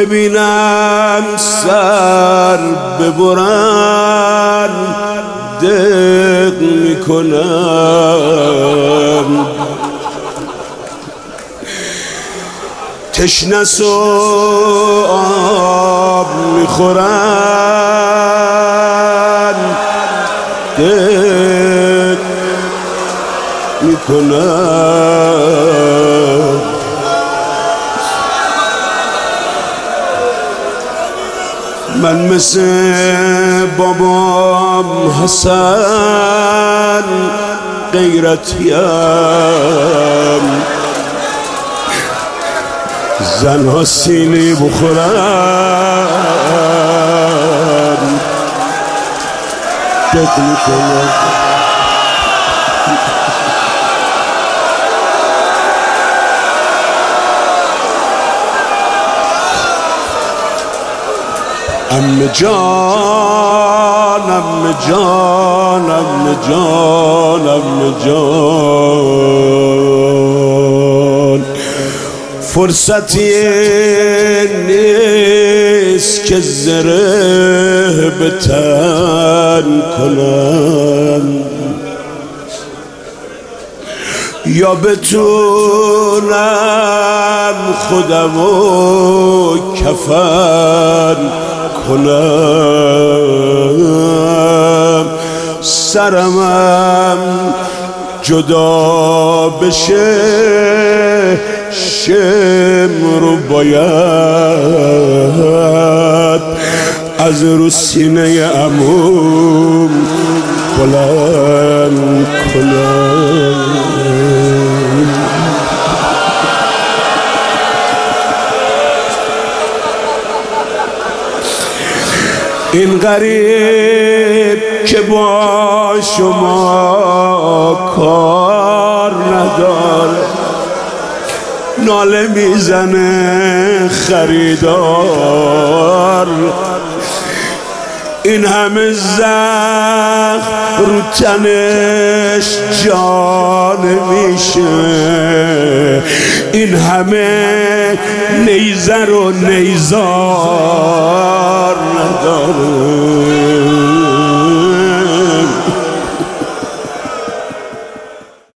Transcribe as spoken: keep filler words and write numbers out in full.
ببینم سر ببرن دق میکنم، تشنس و آب میخورن دق میکنن. من مثل بابام حسن غیرتیم، زنها سیلی بخورن دق میکنن. عمه جان عمه جان عمه جان عمه جان، فرصتی نیست که زره به تن کنم، یا بتونم خودمو کفن کنم، سرمم جدا بشه شمر باید از رو سینه عموم بلند کنم. این غریب که با شما کار نداره، ناله میزنه خریدار، این همه زخم رو تنش جان میشه، این همه نیزه رو نیزار نداره.